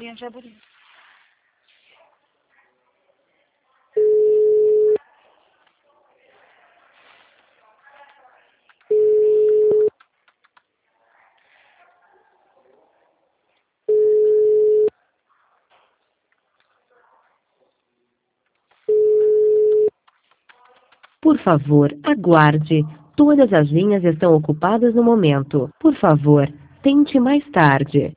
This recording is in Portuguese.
em Jaburi. Por favor, aguarde. Todas as linhas estão ocupadas no momento. Por favor, tente mais tarde.